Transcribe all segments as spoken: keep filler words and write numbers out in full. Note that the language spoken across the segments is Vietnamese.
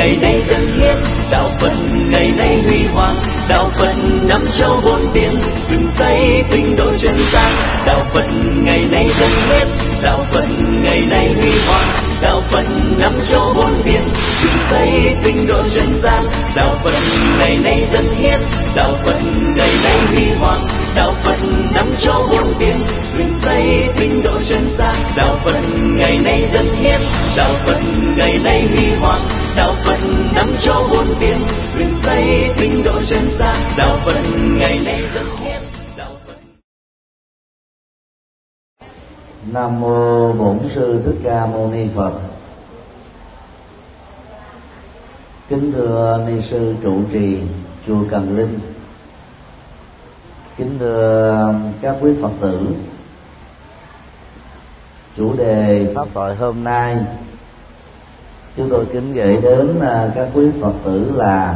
ngày nay dân hiến, đạo Phật ngày nay huy hoàng, đạo Phật năm châu bốn biển, dựng xây tinh độ chân gian. Đạo Phật ngày nay dân hiến, đạo Phật ngày nay huy hoàng, đạo Phật năm châu bốn biển, dựng xây tinh độ chân gian. Đạo Phật ngày nay dân hiến, đạo Phật ngày nay huy hoàng, đạo Phật năm châu bốn biển, dựng xây tinh độ chân gian. Đạo Phật ngày nay dân hiến, đạo Phật ngày nay huy hoàng, đạo Phật năm châu bốn biển, dựng xây tinh độ chân gian. Đạo Phật ngày nay dân hiến, đạo Phật. Nam mô Bổn Sư Thích Ca Mâu Ni Phật. Kính thưa ni sư trụ trì chùa Cần Linh, kính thưa các quý Phật tử. Chủ đề pháp thoại hôm nay chúng tôi kính gửi đến các quý Phật tử là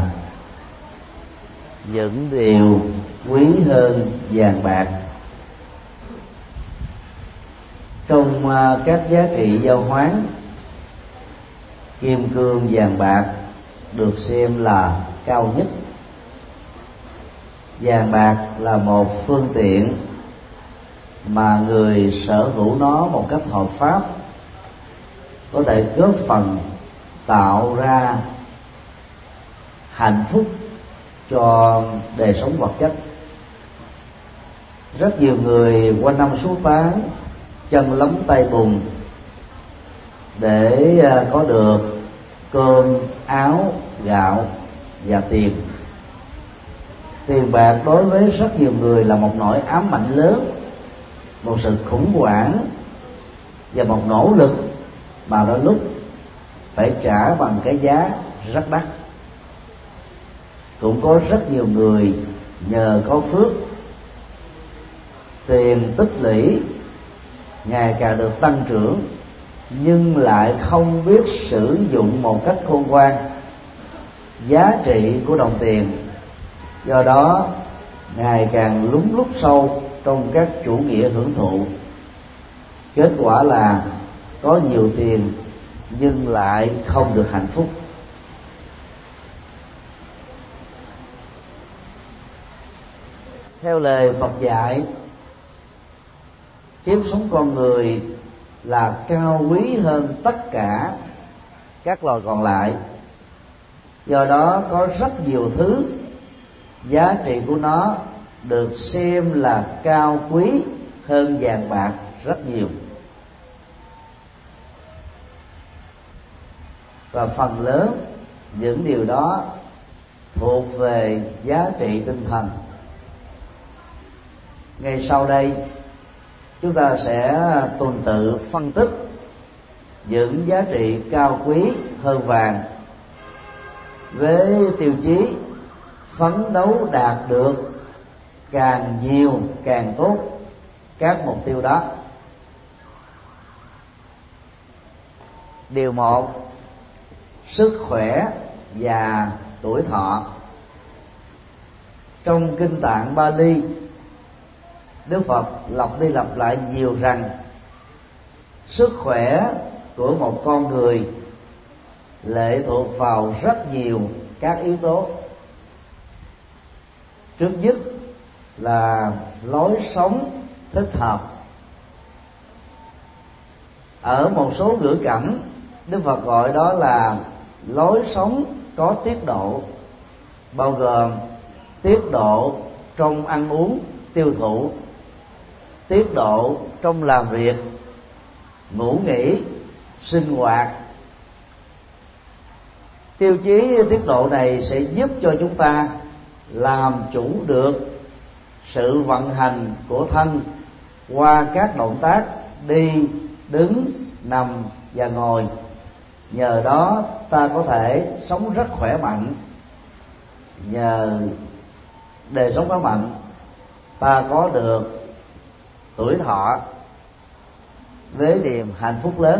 những điều quý hơn vàng bạc. Trong các giá trị giao hoán, kim cương vàng bạc được xem là cao nhất. Vàng bạc là một phương tiện mà người sở hữu nó một cách hợp pháp có thể góp phần tạo ra hạnh phúc cho đời sống vật chất. Rất nhiều người quanh năm suốt tháng chân lấm tay bùn để có được cơm, áo, gạo và tiền. Tiền bạc đối với rất nhiều người là một nỗi ám ảnh lớn, một sự khủng hoảng và một nỗ lực mà đôi lúc phải trả bằng cái giá rất đắt. Cũng có rất nhiều người nhờ có phước, tiền tích lũy ngày càng được tăng trưởng, nhưng lại không biết sử dụng một cách khôn ngoan giá trị của đồng tiền. Do đó ngày càng lún lút sâu trong các chủ nghĩa hưởng thụ. Kết quả là có nhiều tiền nhưng lại không được hạnh phúc. Theo lời Phật dạy, kiếp sống con người là cao quý hơn tất cả các loài còn lại. Do đó có rất nhiều thứ giá trị của nó được xem là cao quý hơn vàng bạc rất nhiều. Và phần lớn những điều đó thuộc về giá trị tinh thần. Ngay sau đây chúng ta sẽ tuần tự phân tích những giá trị cao quý hơn vàng với tiêu chí phấn đấu đạt được càng nhiều càng tốt các mục tiêu đó. Điều một, sức khỏe và tuổi thọ. Trong kinh tạng Bali, Đức Phật lặp đi lặp lại nhiều rằng sức khỏe của một con người lệ thuộc vào rất nhiều các yếu tố. Trước nhất là lối sống thích hợp. Ở một số ngữ cảnh, Đức Phật gọi đó là lối sống có tiết độ, bao gồm tiết độ trong ăn uống, tiêu thụ, tiết độ trong làm việc, ngủ nghỉ, sinh hoạt. Tiêu chí tiết độ này sẽ giúp cho chúng ta làm chủ được sự vận hành của thân qua các động tác đi, đứng, nằm và ngồi. Nhờ đó ta có thể sống rất khỏe mạnh. Nhờ đời sống khỏe mạnh, ta có được tuổi thọ với niềm hạnh phúc lớn.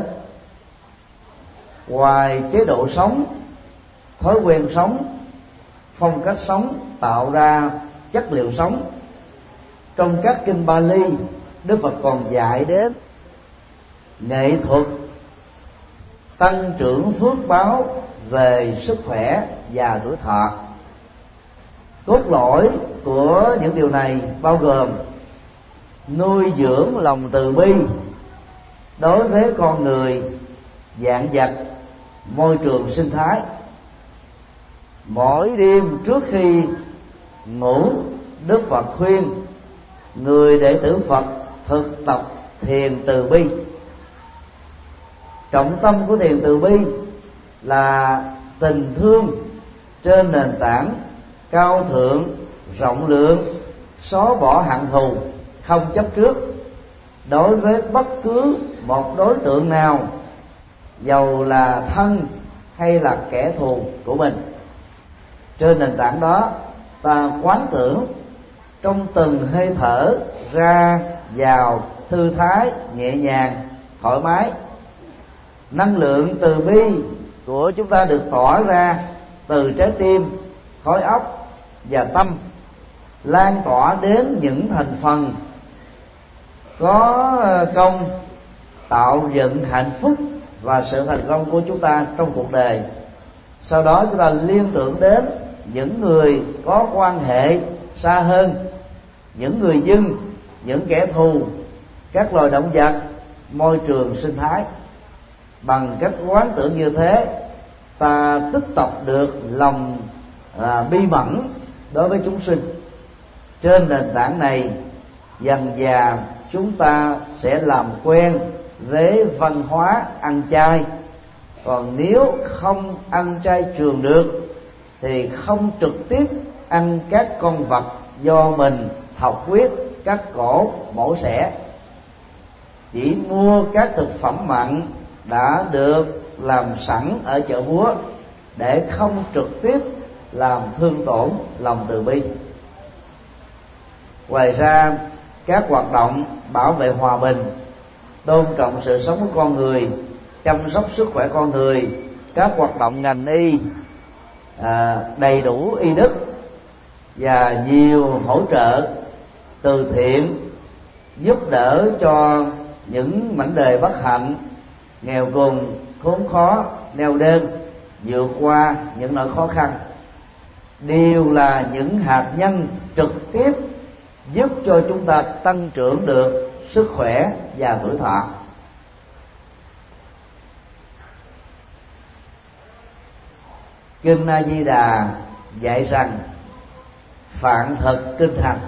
Ngoài chế độ sống, thói quen sống, phong cách sống tạo ra chất liệu sống, trong các kinh Bali, Đức Phật còn dạy đến nghệ thuật tăng trưởng phước báo về sức khỏe và tuổi thọ. Cốt lõi của những điều này bao gồm nuôi dưỡng lòng từ bi đối với con người, vạn vật, môi trường sinh thái. Mỗi đêm trước khi ngủ, Đức Phật khuyên người đệ tử Phật thực tập thiền từ bi. Trọng tâm của thiền từ bi là tình thương trên nền tảng cao thượng, rộng lượng, xóa bỏ hận thù, không chấp trước đối với bất cứ một đối tượng nào, dầu là thân hay là kẻ thù của mình. Trên nền tảng đó, ta quán tưởng trong từng hơi thở ra vào thư thái, nhẹ nhàng, thoải mái. Năng lượng từ bi của chúng ta được tỏa ra từ trái tim, khối óc và tâm, lan tỏa đến những thành phần có công tạo dựng hạnh phúc và sự thành công của chúng ta trong cuộc đời. Sau đó chúng ta liên tưởng đến những người có quan hệ xa hơn, những người dân, những kẻ thù, các loài động vật, môi trường sinh thái. Bằng cách quán tưởng như thế, ta tích tập được lòng à, bi mẫn đối với chúng sinh. Trên nền tảng này, dần dà chúng ta sẽ làm quen với văn hóa ăn chay. Còn nếu không ăn chay trường được thì không trực tiếp ăn các con vật do mình thọc huyết, cắt cổ, mổ xẻ. Chỉ mua các thực phẩm mặn đã được làm sẵn ở chợ búa để không trực tiếp làm thương tổn lòng từ bi. Ngoài ra, các hoạt động bảo vệ hòa bình, tôn trọng sự sống của con người, chăm sóc sức khỏe con người, các hoạt động ngành y, à, đầy đủ y đức và nhiều hỗ trợ từ thiện giúp đỡ cho những mảnh đời bất hạnh, nghèo cùng, khốn khó, neo đơn, vượt qua những nỗi khó khăn, đều là những hạt nhân trực tiếp giúp cho chúng ta tăng trưởng được sức khỏe và tuổi thọ. Kinh A Di Đà dạy rằng phạn thực kinh hành.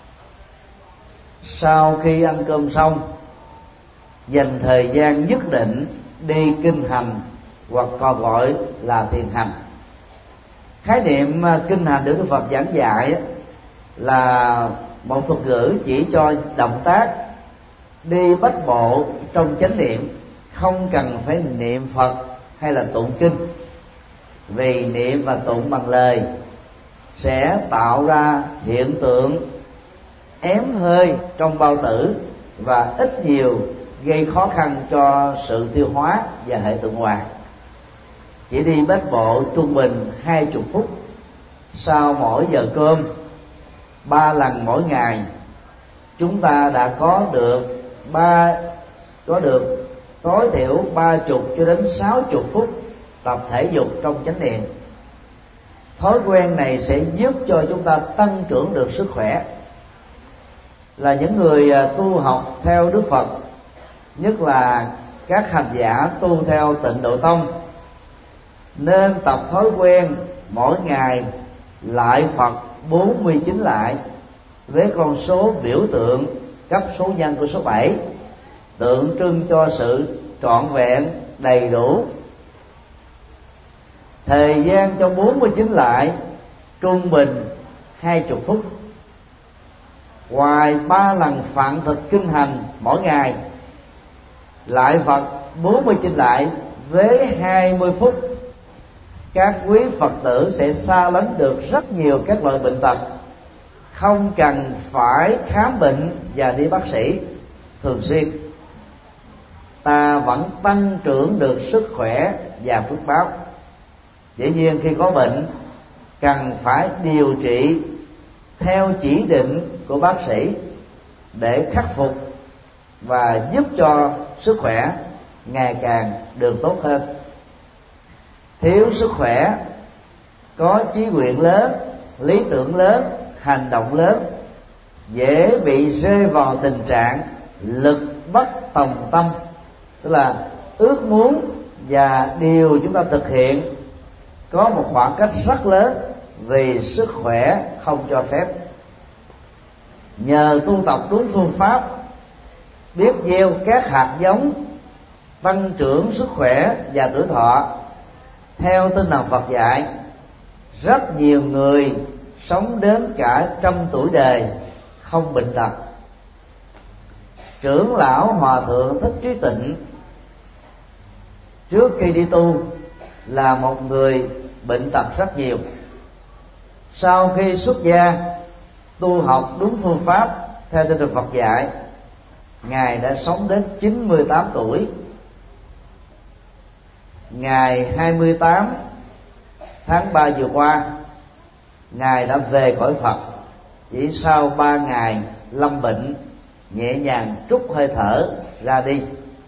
Sau khi ăn cơm xong, dành thời gian nhất định đi kinh hành, hoặc còn gọi là thiền hành. Khái niệm kinh hành được Đức Phật giảng dạy là một thuật ngữ chỉ cho động tác đi bách bộ trong chánh niệm, không cần phải niệm Phật hay là tụng kinh. Vì niệm và tụng bằng lời sẽ tạo ra hiện tượng ém hơi trong bao tử và ít nhiều gây khó khăn cho sự tiêu hóa và hệ tuần hoàn. Chỉ đi bách bộ trung bình hai chục phút sau mỗi giờ cơm, ba lần mỗi ngày, chúng ta đã có được ba có được tối thiểu ba chục cho đến sáu chục phút tập thể dục trong chánh niệm. Thói quen này sẽ giúp cho chúng ta tăng trưởng được sức khỏe. Là những người tu học theo Đức Phật, nhất là các hành giả tu theo Tịnh Độ Tông, nên tập thói quen mỗi ngày lại Phật bốn mươi chín lại với con số biểu tượng cấp số nhân của số bảy, tượng trưng cho sự trọn vẹn đầy đủ. Thời gian cho bốn mươi chín lại trung bình hai chục phút. Ngoài ba lần phạn thực kinh hành mỗi ngày, lại Phật bốn mươi chín lại với hai mươi phút, các quý Phật tử sẽ xa lánh được rất nhiều các loại bệnh tật, không cần phải khám bệnh và đi bác sĩ thường xuyên. Ta vẫn tăng trưởng được sức khỏe và phước báo. Dĩ nhiên khi có bệnh cần phải điều trị theo chỉ định của bác sĩ để khắc phục và giúp cho sức khỏe ngày càng được tốt hơn. thiếu sức khỏe, có chí nguyện lớn, lý tưởng lớn, hành động lớn, dễ bị rơi vào tình trạng lực bất tòng tâm, tức là ước muốn và điều chúng ta thực hiện có một khoảng cách rất lớn vì sức khỏe không cho phép. Nhờ tu tập đúng phương pháp, biết gieo các hạt giống tăng trưởng sức khỏe và tuổi thọ theo tinh thần Phật dạy, rất nhiều người sống đến cả trăm tuổi đời không bệnh tật. Trưởng lão Hòa thượng Thích Trí Tịnh trước khi đi tu là một người bệnh tật rất nhiều. Sau khi xuất gia tu học đúng phương pháp theo tinh thần Phật dạy, ngài đã sống đến chín mươi tám tuổi. Ngày hai mươi tám tháng ba vừa qua, ngài đã về cõi Phật chỉ sau ba ngày lâm bệnh, nhẹ nhàng trút hơi thở ra đi.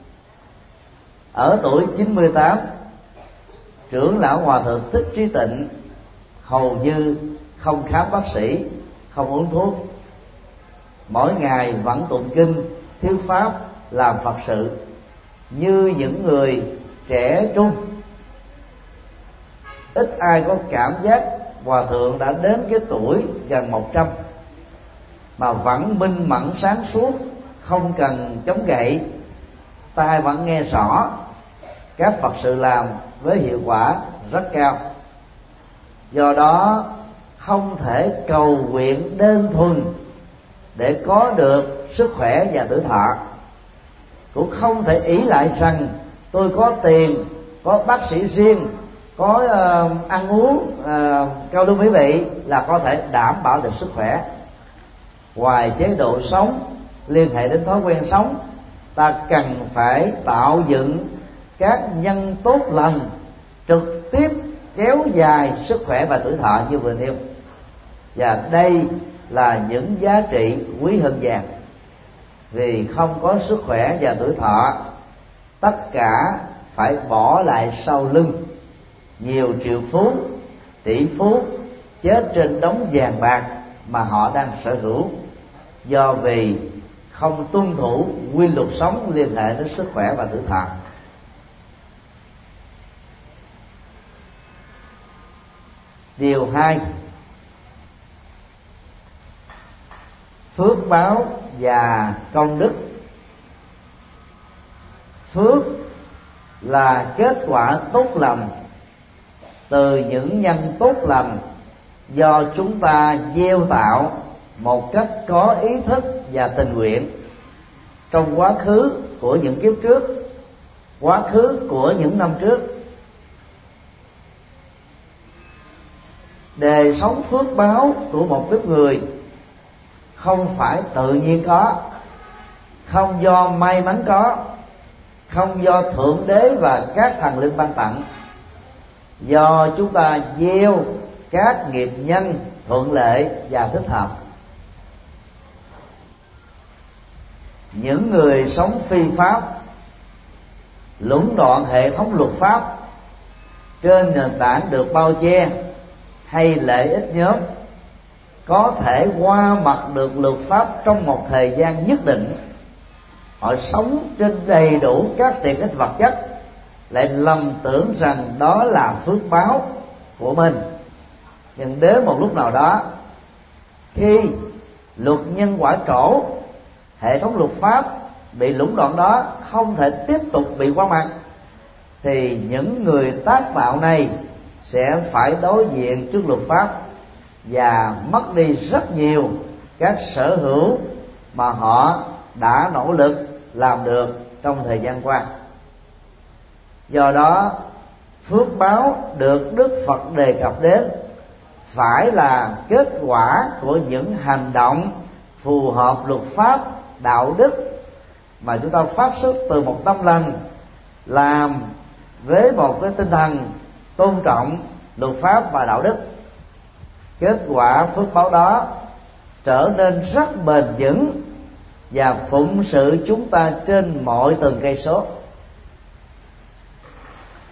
Ở tuổi chín mươi tám, trưởng lão Hòa thượng Thích Trí Tịnh hầu như không khám bác sĩ, không uống thuốc, mỗi ngày vẫn tụng kinh, thuyết pháp, làm Phật sự như những người trẻ trung. Ít ai có cảm giác Hòa thượng đã đến cái tuổi gần một trăm mà vẫn minh mẫn sáng suốt, không cần chống gậy, tai vẫn nghe rõ, các Phật sự làm với hiệu quả rất cao. Do đó không thể cầu nguyện đơn thuần để có được sức khỏe và tuổi thọ, cũng không thể ỷ lại rằng tôi có tiền, có bác sĩ riêng, có uh, ăn uống uh, cao lương mỹ vị là có thể đảm bảo được sức khỏe. Ngoài chế độ sống liên hệ đến thói quen sống, ta cần phải tạo dựng các nhân tốt lành trực tiếp kéo dài sức khỏe và tuổi thọ như vừa nêu. Và đây là những giá trị quý hơn vàng, vì không có sức khỏe và tuổi thọ, tất cả phải bỏ lại sau lưng. Nhiều triệu phú, tỷ phú chết trên đống vàng bạc mà họ đang sở hữu, do vì không tuân thủ quy luật sống liên hệ đến sức khỏe và tuổi thọ. Điều hai, phước báo và công đức. Phước là kết quả tốt lành từ những nhân tốt lành do chúng ta gieo tạo một cách có ý thức và tình nguyện trong quá khứ của những kiếp trước, quá khứ của những năm trước. Đời sống phước báo của một kiếp người không phải tự nhiên có, không do may mắn có, không do Thượng Đế và các thần linh ban tặng, do chúng ta gieo các nghiệp nhân thuận lợi và thích hợp. Những người sống phi pháp, lũng đoạn hệ thống luật pháp trên nền tảng được bao che hay lợi ích nhóm, có thể qua mặt được luật pháp trong một thời gian nhất định. Họ sống trên đầy đủ các tiện ích vật chất, lại lầm tưởng rằng đó là phước báo của mình. Nhưng đến một lúc nào đó, khi luật nhân quả trổ, hệ thống luật pháp bị lũng đoạn đó không thể tiếp tục bị qua mặt, thì những người tác bạo này sẽ phải đối diện trước luật pháp và mất đi rất nhiều các sở hữu mà họ đã nỗ lực làm được trong thời gian qua. Do đó, phước báo được Đức Phật đề cập đến phải là kết quả của những hành động phù hợp luật pháp, đạo đức mà chúng ta phát xuất từ một tâm lành, làm với một cái tinh thần tôn trọng luật pháp và đạo đức. Kết quả phước báo đó trở nên rất bền vững và phụng sự chúng ta trên mọi từng cây số.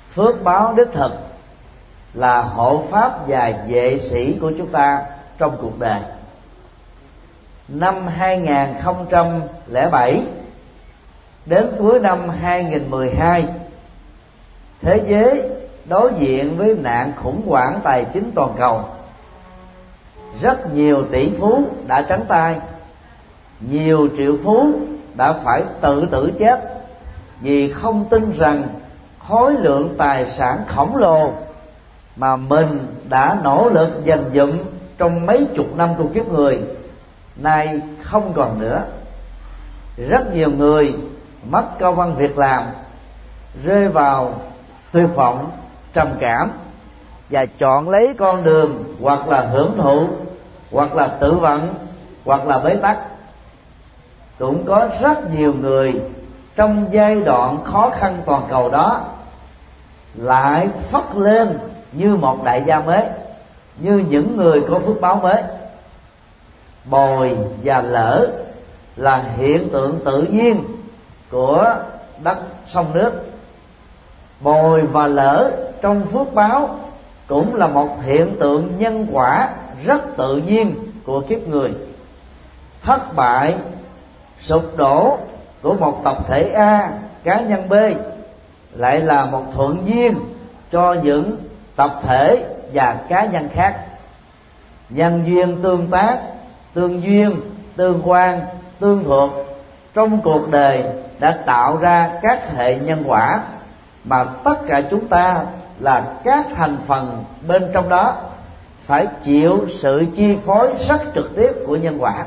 phước báo đích thực là hộ pháp và vệ sĩ của chúng ta trong cuộc đời. Năm hai không không bảy đến cuối năm hai nghìn không trăm mười hai, thế giới đối diện với nạn khủng hoảng tài chính toàn cầu. Rất nhiều tỷ phú đã trắng tay, nhiều triệu phú đã phải tự tử chết vì không tin rằng khối lượng tài sản khổng lồ mà mình đã nỗ lực dành dụm trong mấy chục năm của kiếp người nay không còn nữa. Rất nhiều người mất công ăn việc làm, rơi vào tuyệt vọng, trầm cảm và chọn lấy con đường hoặc là hưởng thụ, hoặc là tự vận, hoặc là bế tắc. Cũng có rất nhiều người trong giai đoạn khó khăn toàn cầu đó lại phất lên như một đại gia mới, như những người có phước báo mới. Bồi và lỡ là hiện tượng tự nhiên của đất sông nước. Bồi và lỡ trong phước báo cũng là một hiện tượng nhân quả rất tự nhiên của kiếp người. Thất bại, sụp đổ của một tập thể A, cá nhân B lại là một thuận duyên cho những tập thể và cá nhân khác. Nhân duyên tương tác, tương duyên, tương quan, tương thuộc trong cuộc đời đã tạo ra các hệ nhân quả mà tất cả chúng ta là các thành phần bên trong đó phải chịu sự chi phối rất trực tiếp của nhân quả.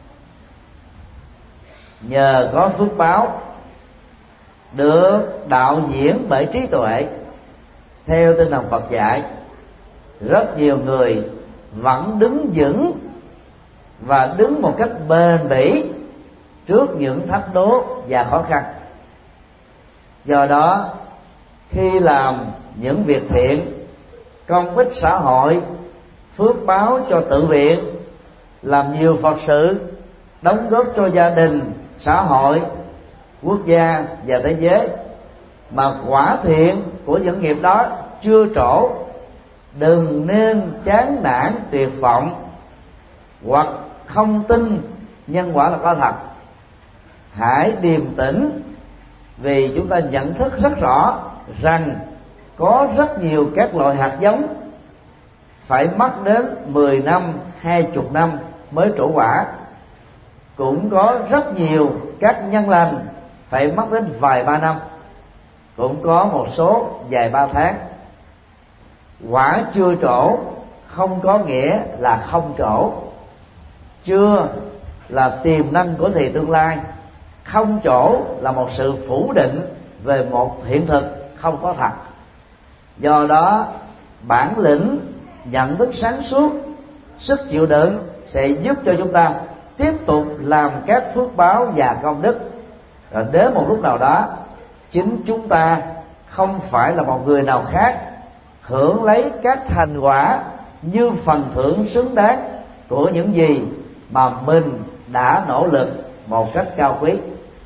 Nhờ có phước báo được đạo diễn bởi trí tuệ theo tinh thần Phật dạy, rất nhiều người vẫn đứng vững và đứng một cách bền bỉ trước những thách đố và khó khăn. Do đó, khi làm những việc thiện, công ích xã hội, phước báo cho tự viện, làm nhiều Phật sự, đóng góp cho gia đình, xã hội, quốc gia và thế giới, mà quả thiện của những nghiệp đó chưa trổ, đừng nên chán nản tuyệt vọng hoặc không tin nhân quả là có thật. Hãy điềm tĩnh, vì chúng ta nhận thức rất rõ rằng có rất nhiều các loại hạt giống phải mất đến mười năm, hai mươi năm mới trổ quả. Cũng có rất nhiều các nhân lành phải mất đến vài ba năm, cũng có một số vài ba tháng. Quả chưa trổ không có nghĩa là không trổ. Chưa là tiềm năng của thì tương lai, không trổ là một sự phủ định về một hiện thực không có thật. Do đó, bản lĩnh, nhận thức sáng suốt, sức chịu đựng sẽ giúp cho chúng ta tiếp tục làm các phước báo và công đức. Rồi đến một lúc nào đó, chính chúng ta không phải là một người nào khác hưởng lấy các thành quả như phần thưởng xứng đáng của những gì mà mình đã nỗ lực một cách cao quý.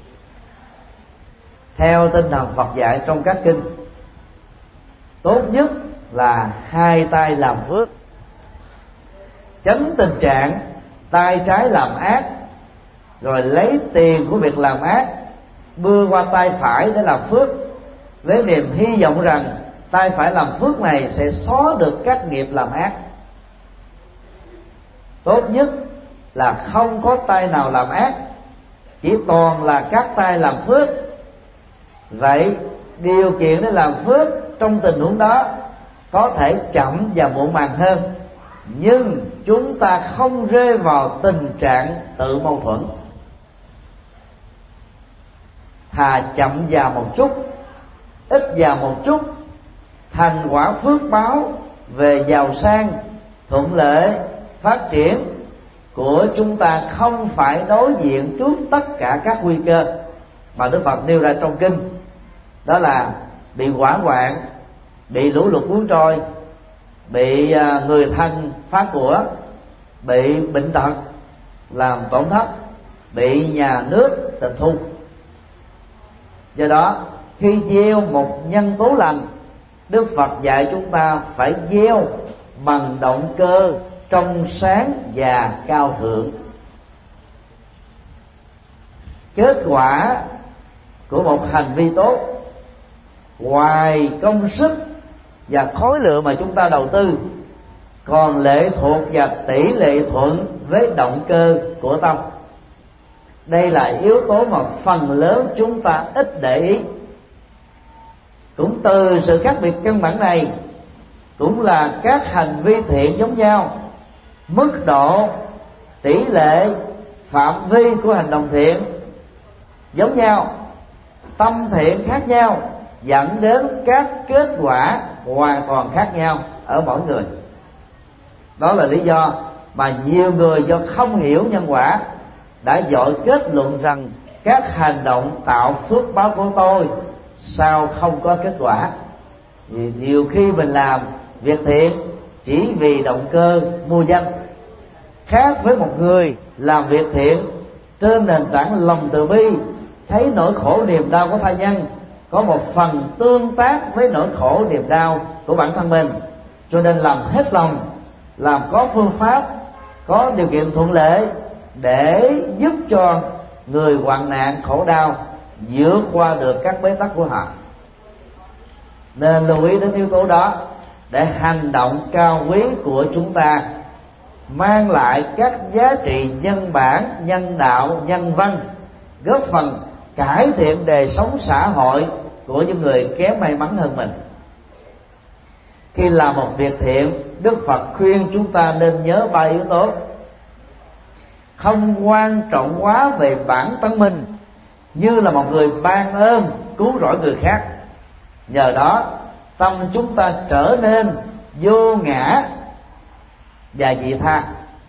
Theo tinh thần Phật dạy trong các kinh, tốt nhất là hai tay làm phước, tránh tình trạng tay trái làm ác rồi lấy tiền của việc làm ác đưa qua tay phải để làm phước, với niềm hy vọng rằng tay phải làm phước này sẽ xóa được các nghiệp làm ác. Tốt nhất là không có tay nào làm ác, chỉ toàn là các tay làm phước. Vậy điều kiện để làm phước trong tình huống đó có thể chậm và muộn màng hơn, nhưng chúng ta không rơi vào tình trạng tự mâu thuẫn. Thà chậm vào một chút, ít vào một chút, thành quả phước báo về giàu sang, thuận lợi, phát triển của chúng ta không phải đối diện trước tất cả các nguy cơ mà Đức Phật nêu ra trong kinh. Đó là bị hỏa hoạn, bị lũ lụt cuốn trôi, bị người thân phá của, bị bệnh tật làm tổn thất, bị nhà nước tịch thu. Do đó, khi gieo một nhân tố lành Đức Phật dạy chúng ta phải gieo bằng động cơ trong sáng và cao thượng. Kết quả của một hành vi tốt, ngoài công sức và khối lượng mà chúng ta đầu tư, còn lệ thuộc và tỷ lệ thuận với động cơ của tâm. Đây là yếu tố mà phần lớn chúng ta ít để ý. Cũng từ sự khác biệt căn bản này, cũng là các hành vi thiện giống nhau, mức độ, tỷ lệ, phạm vi của hành động thiện giống nhau, tâm thiện khác nhau, dẫn đến các kết quả hoàn toàn khác nhau ở mỗi người. Đó là lý do mà nhiều người do không hiểu nhân quả đã dội kết luận rằng các hành động tạo phước báo của tôi sao không có kết quả. Vì nhiều khi mình làm việc thiện chỉ vì động cơ mua danh, khác với một người làm việc thiện trên nền tảng lòng từ bi, thấy nỗi khổ niềm đau của tha nhân, có một phần tương tác với nỗi khổ niềm đau của bản thân mình, cho nên làm hết lòng, làm có phương pháp, có điều kiện thuận lợi để giúp cho người hoạn nạn khổ đau vượt qua được các bế tắc của họ. Nên lưu ý đến yếu tố đó để hành động cao quý của chúng ta mang lại các giá trị nhân bản, nhân đạo, nhân văn, góp phần cải thiện đời sống xã hội của những người kém may mắn hơn mình. Khi làm một việc thiện, Đức Phật khuyên chúng ta nên nhớ ba yếu tố: không quan trọng quá về bản thân mình, như là một người ban ơn cứu rỗi người khác, nhờ đó tâm chúng ta trở nên vô ngã và vị tha.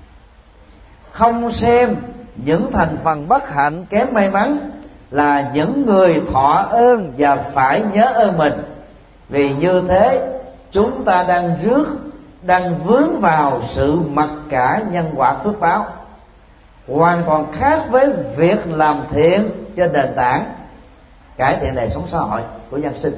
Không xem những thành phần bất hạnh kém may mắn là những người thọ ơn và phải nhớ ơn mình, vì như thế chúng ta đang rước, đang vướng vào sự mặc cả nhân quả phước báo, hoàn toàn khác với việc làm thiện trên nền tảng cải thiện đời sống xã hội của nhân sinh.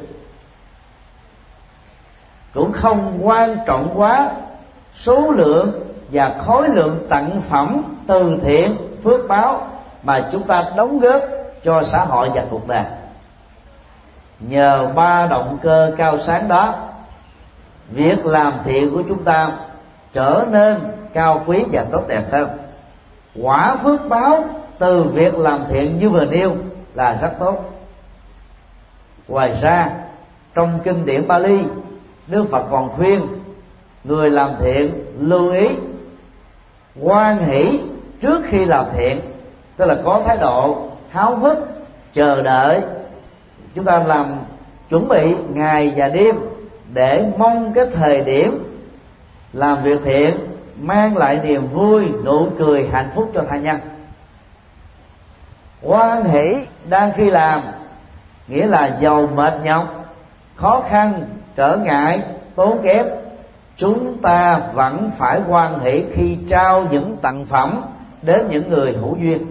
Cũng không quan trọng quá số lượng và khối lượng tặng phẩm từ thiện phước báo mà chúng ta đóng góp cho xã hội và cuộc đời. Nhờ ba động cơ cao sáng đó, việc làm thiện của chúng ta trở nên cao quý và tốt đẹp hơn. Quả phước báo từ việc làm thiện như vừa nêu là rất tốt. Ngoài ra, trong kinh điển Pali, Đức Phật còn khuyên người làm thiện lưu ý hoan hỷ trước khi làm thiện, tức là có thái độ háo hức, chờ đợi. Chúng ta làm chuẩn bị ngày và đêm để mong cái thời điểm làm việc thiện mang lại niềm vui, nụ cười, hạnh phúc cho tha nhân. Hoan hỷ đang khi làm nghĩa là giàu mệt nhọc, khó khăn, trở ngại, tốn kém, chúng ta vẫn phải hoan hỷ khi trao những tặng phẩm đến những người hữu duyên.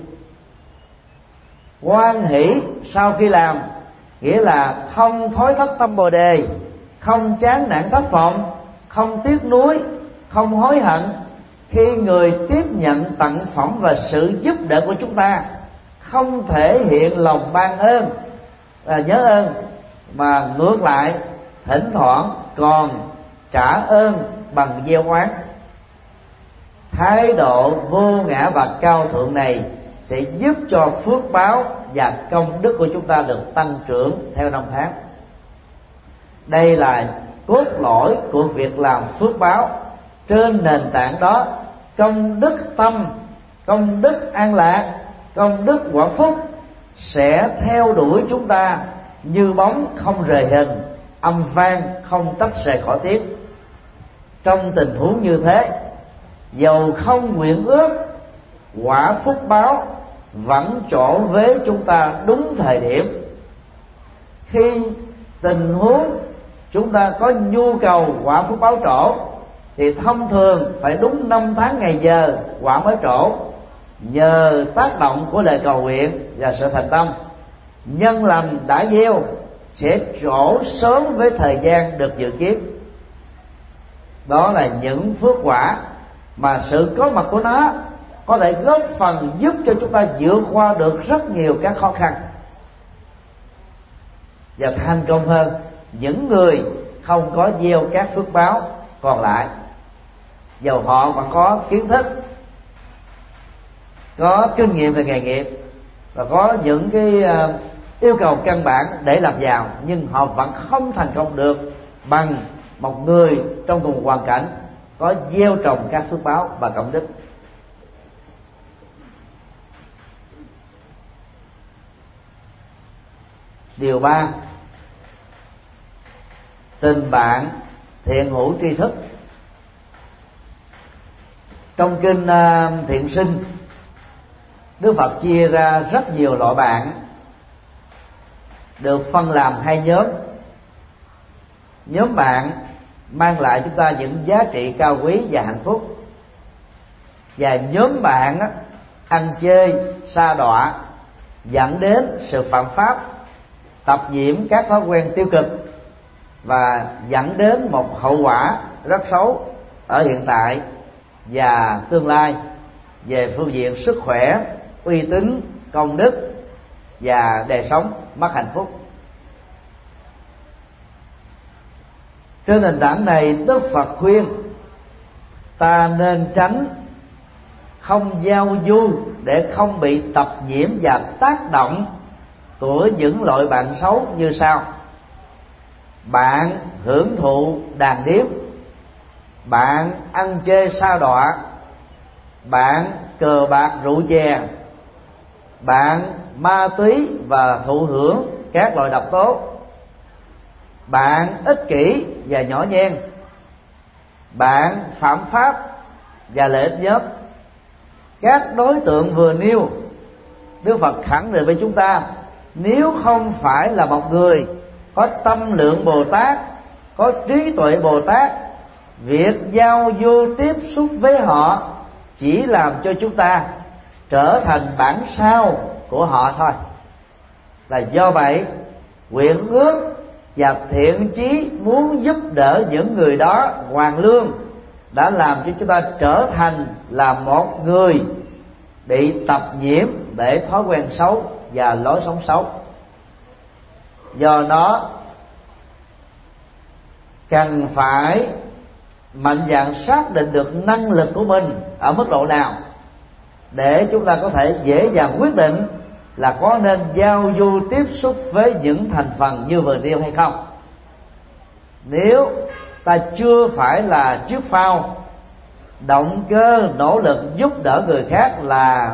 Hoan hỷ sau khi làm nghĩa là không thối thất tâm bồ đề, không chán nản thất vọng, không tiếc nuối, không hối hận khi người tiếp nhận tặng phẩm và sự giúp đỡ của chúng ta không thể hiện lòng ban ơn và nhớ ơn, mà ngược lại thỉnh thoảng còn trả ơn bằng gieo oán. Thái độ vô ngã và cao thượng này sẽ giúp cho phước báo và công đức của chúng ta được tăng trưởng theo năm tháng. Đây là cốt lõi của việc làm phước báo. Trên nền tảng đó, công đức tâm, công đức an lạc, công đức quả phúc sẽ theo đuổi chúng ta như bóng không rời hình, âm vang không tách rời khỏi tiếng. Trong tình huống như thế, dầu không nguyện ước, quả phúc báo vẫn trổ với chúng ta đúng thời điểm. Khi tình huống chúng ta có nhu cầu quả phúc báo trổ thì thông thường phải đúng năm tháng ngày giờ quả mới trổ, nhờ tác động của lời cầu nguyện và sự thành tâm. Nhân lành đã gieo, sẽ trổ sớm với thời gian được dự kiến. Đó là những phước quả mà sự có mặt của nó có thể góp phần giúp cho chúng ta vượt qua được rất nhiều các khó khăn và thành công hơn những người không có gieo các phước báo còn lại, dầu họ vẫn có kiến thức, có kinh nghiệm về nghề nghiệp và có những cái yêu cầu căn bản để làm giàu, nhưng họ vẫn không thành công được bằng một người trong cùng hoàn cảnh có gieo trồng các phước báo và công đức. Điều ba, tình bạn thiện hữu tri thức. Trong kinh uh, Thiện Sinh, Đức Phật chia ra rất nhiều loại bạn, được phân làm hai nhóm. Nhóm bạn mang lại chúng ta những giá trị cao quý và hạnh phúc, và nhóm bạn á, ăn chơi sa đọa dẫn đến sự phạm pháp, tập nhiễm các thói quen tiêu cực và dẫn đến một hậu quả rất xấu ở hiện tại và tương lai về phương diện sức khỏe, uy tín, công đức và đời sống mất hạnh phúc. Trên nền tảng này, Đức Phật khuyên ta nên tránh không giao du để không bị tập nhiễm và tác động của những loại bạn xấu như sau: bạn hưởng thụ đàn điếm, bạn ăn chơi sa đọa, bạn cờ bạc rượu chè, bạn ma túy và thụ hưởng các loại độc tố, bạn ích kỷ và nhỏ nhen, bạn phạm pháp và lợi ích nhóm. Các đối tượng vừa nêu, Đức Phật khẳng định với chúng ta, nếu không phải là một người có tâm lượng Bồ Tát, có trí tuệ Bồ Tát, việc giao du tiếp xúc với họ chỉ làm cho chúng ta trở thành bản sao của họ thôi. Là do vậy, nguyện ước và thiện chí muốn giúp đỡ những người đó hoàn lương đã làm cho chúng ta trở thành là một người bị tập nhiễm để thói quen xấu và lối sống xấu. Do đó cần phải mạnh dạn xác định được năng lực của mình ở mức độ nào để chúng ta có thể dễ dàng quyết định là có nên giao du tiếp xúc với những thành phần như vừa nêu hay không. Nếu ta chưa phải là chiếc phao, động cơ nỗ lực giúp đỡ người khác là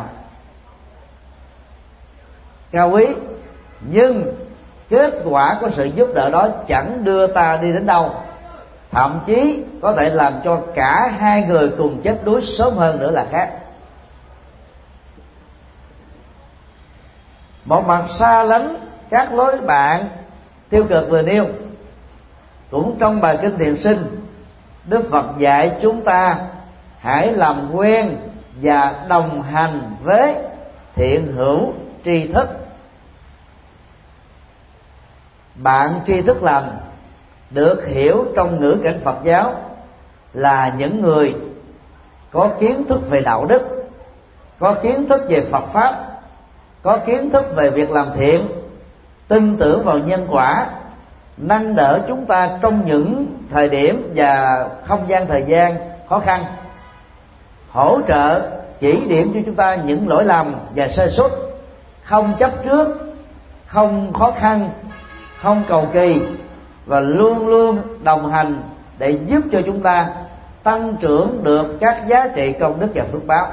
cao quý, nhưng kết quả của sự giúp đỡ đó chẳng đưa ta đi đến đâu, thậm chí có thể làm cho cả hai người cùng chết đuối sớm hơn nữa là khác. Một mặt xa lánh các lối bạn tiêu cực vừa nêu, cũng trong bài kinh Thiện Sinh, Đức Phật dạy chúng ta hãy làm quen và đồng hành với thiện hữu tri thức. Bạn tri thức lành được hiểu trong ngữ cảnh Phật giáo là những người có kiến thức về đạo đức, có kiến thức về Phật pháp, có kiến thức về việc làm thiện, tin tưởng vào nhân quả, nâng đỡ chúng ta trong những thời điểm và không gian thời gian khó khăn, hỗ trợ chỉ điểm cho chúng ta những lỗi lầm và sơ suất, không chấp trước, không khó khăn, không cầu kỳ, và luôn luôn đồng hành để giúp cho chúng ta tăng trưởng được các giá trị công đức và phước báo.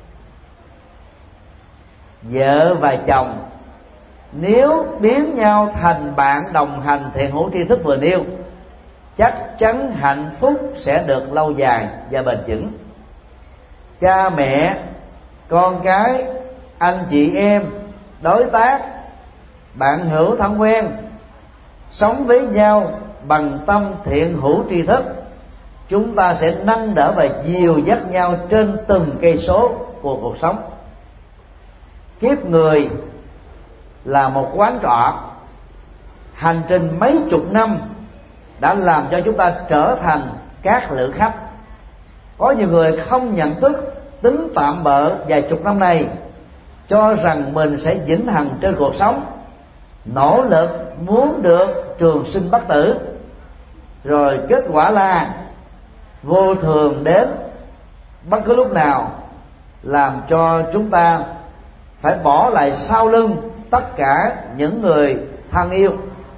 Vợ và chồng nếu biến nhau thành bạn đồng hành thiện hữu tri thức vừa nêu, chắc chắn hạnh phúc sẽ được lâu dài và bền vững. Cha mẹ, con cái, anh chị em, đối tác, bạn hữu thân quen sống với nhau bằng tâm thiện hữu tri thức, chúng ta sẽ nâng đỡ và dìu dắt nhau trên từng cây số của cuộc sống. Kiếp người là một quán trọ, hành trình mấy chục năm đã làm cho chúng ta trở thành các lữ khách. Có nhiều người không nhận thức tính tạm bợ vài chục năm này, cho rằng mình sẽ vĩnh hằng trên cuộc sống, nỗ lực muốn được trường sinh bất tử, rồi kết quả là vô thường đến bất cứ lúc nào, làm cho chúng ta phải bỏ lại sau lưng tất cả những người thân yêu.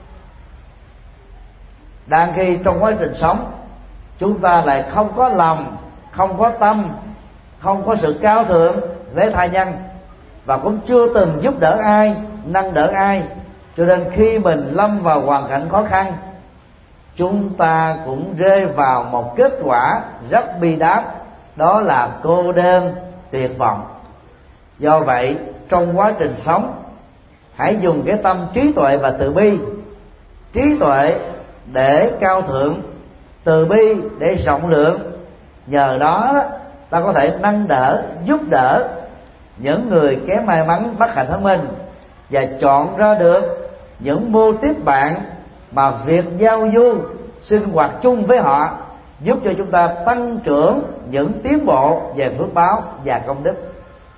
Đang khi trong quá trình sống chúng ta lại không có lòng, không có tâm, không có sự cao thượng với tha nhân, và cũng chưa từng giúp đỡ ai, nâng đỡ ai, cho nên khi mình lâm vào hoàn cảnh khó khăn, chúng ta cũng rơi vào một kết quả rất bi đát, đó là cô đơn, tuyệt vọng. Do vậy trong quá trình sống, hãy dùng cái tâm trí tuệ và từ bi. Trí tuệ để cao thượng, từ bi để rộng lượng. Nhờ đó ta có thể nâng đỡ, giúp đỡ những người kém may mắn bất hạnh hơn mình, và chọn ra được những mô típ bạn mà việc giao du sinh hoạt chung với họ giúp cho chúng ta tăng trưởng những tiến bộ về phước báo và công đức.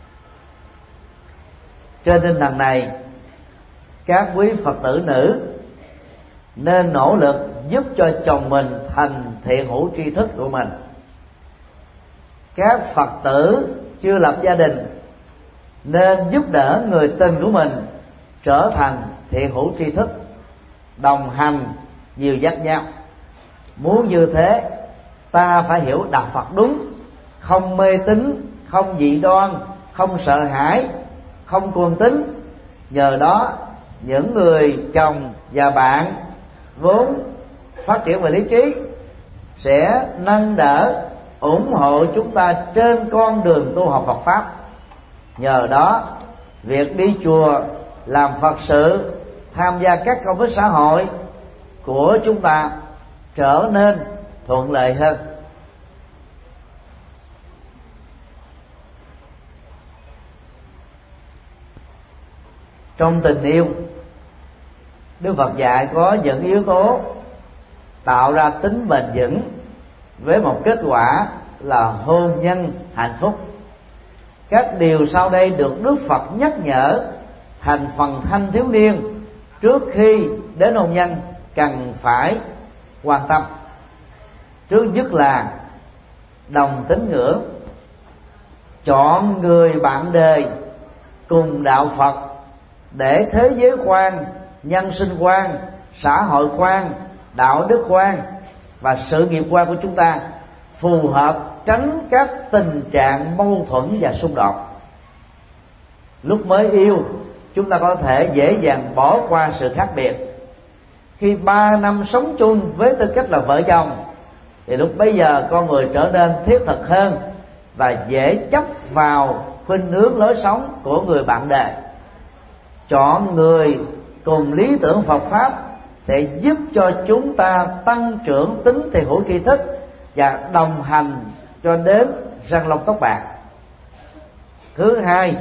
Trên tinh thần này, các quý Phật tử nữ nên nỗ lực giúp cho chồng mình thành thiện hữu tri thức của mình. Các Phật tử chưa lập gia đình nên giúp đỡ người tình của mình trở thành thiện hữu tri thức, đồng hành dìu dắt nhau. Muốn như thế, ta phải hiểu đạo Phật đúng, không mê tín, không dị đoan, không sợ hãi, không cuồng tín. Nhờ đó những người chồng và bạn vốn phát triển về lý trí sẽ nâng đỡ, ủng hộ chúng ta trên con đường tu học Phật pháp. Nhờ đó việc đi chùa, làm Phật sự, tham gia các công việc xã hội của chúng ta trở nên thuận lợi hơn. Trong tình yêu, Đức Phật dạy có những yếu tố tạo ra tính bền vững với một kết quả là hôn nhân hạnh phúc. Các điều sau đây được Đức Phật nhắc nhở thành phần thanh thiếu niên trước khi đến hôn nhân cần phải quan tâm. Trước nhất là đồng tín ngưỡng. Chọn người bạn đời cùng đạo Phật để thế giới quan, nhân sinh quan, xã hội quan, đạo đức quan và sự nghiệp quan của chúng ta phù hợp, tránh các tình trạng mâu thuẫn và xung đột. Lúc mới yêu, chúng ta có thể dễ dàng bỏ qua sự khác biệt. Khi ba năm sống chung với tư cách là vợ chồng, thì lúc bấy giờ con người trở nên thiết thực hơn và dễ chấp vào khuynh hướng lối sống của người bạn đời. Chọn người cùng lý tưởng Phật pháp sẽ giúp cho chúng ta tăng trưởng tính thiện hữu tri thức và đồng hành cho đến răng long tóc bạc. Thứ hai,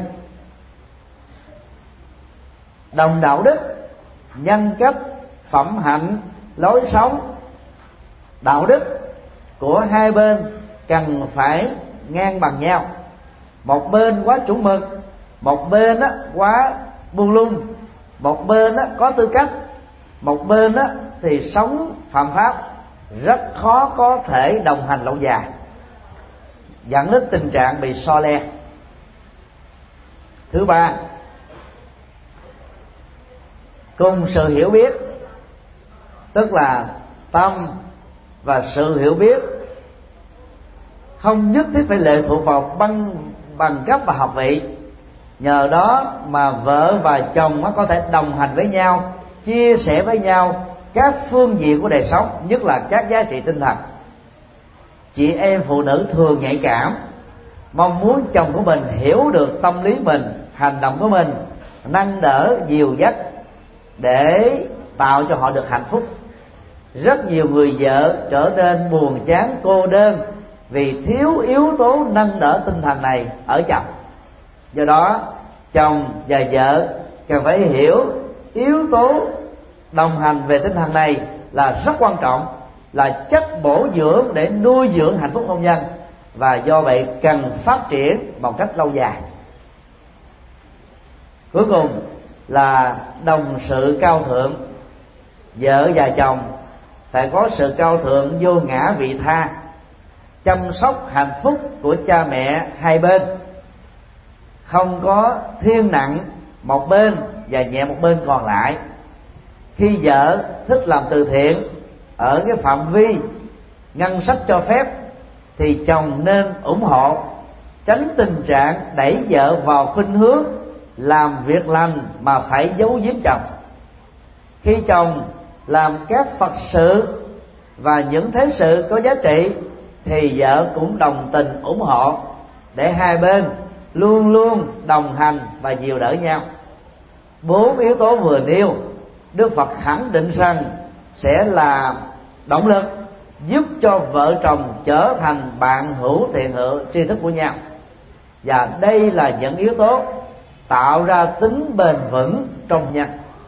đồng đạo đức, nhân cách, phẩm hạnh, lối sống, đạo đức của hai bên cần phải ngang bằng nhau. Một bên quá chuẩn mực, một bên á, quá buông lung, một bên á, có tư cách, một bên á, thì sống phạm pháp, rất khó có thể đồng hành lâu dài, dẫn đến tình trạng bị so le. Thứ ba, cùng sự hiểu biết, tức là tâm và sự hiểu biết không nhất thiết phải lệ thuộc vào bằng bằng cấp và học vị. Nhờ đó mà vợ và chồng có thể đồng hành với nhau, chia sẻ với nhau các phương diện của đời sống, nhất là các giá trị tinh thần. Chị em phụ nữ thường nhạy cảm, mong muốn chồng của mình hiểu được tâm lý mình, hành động của mình, nâng đỡ, dìu dắt để tạo cho họ được hạnh phúc. Rất nhiều người vợ trở nên buồn chán, cô đơn vì thiếu yếu tố nâng đỡ tinh thần này ở chồng. Do đó chồng và vợ cần phải hiểu yếu tố đồng hành về tinh thần này là rất quan trọng, là chất bổ dưỡng để nuôi dưỡng hạnh phúc hôn nhân, và do vậy cần phát triển một cách lâu dài. Cuối cùng là đồng sự cao thượng. Vợ và chồng phải có sự cao thượng vô ngã vị tha, chăm sóc hạnh phúc của cha mẹ hai bên, không có thiên nặng một bên và nhẹ một bên còn lại. Khi vợ thích làm từ thiện ở cái phạm vi ngân sách cho phép thì chồng nên ủng hộ, tránh tình trạng đẩy vợ vào khuynh hướng làm việc lành mà phải giấu giếm chồng. Khi chồng làm các Phật sự và những thế sự có giá trị thì vợ cũng đồng tình ủng hộ, để hai bên luôn luôn đồng hành và dìu đỡ nhau. Bốn yếu tố vừa nêu Đức Phật khẳng định rằng sẽ là động lực giúp cho vợ chồng trở thành bạn hữu thiện hữu tri thức của nhau, và đây là những yếu tố tạo ra tính bền vững trong nhân.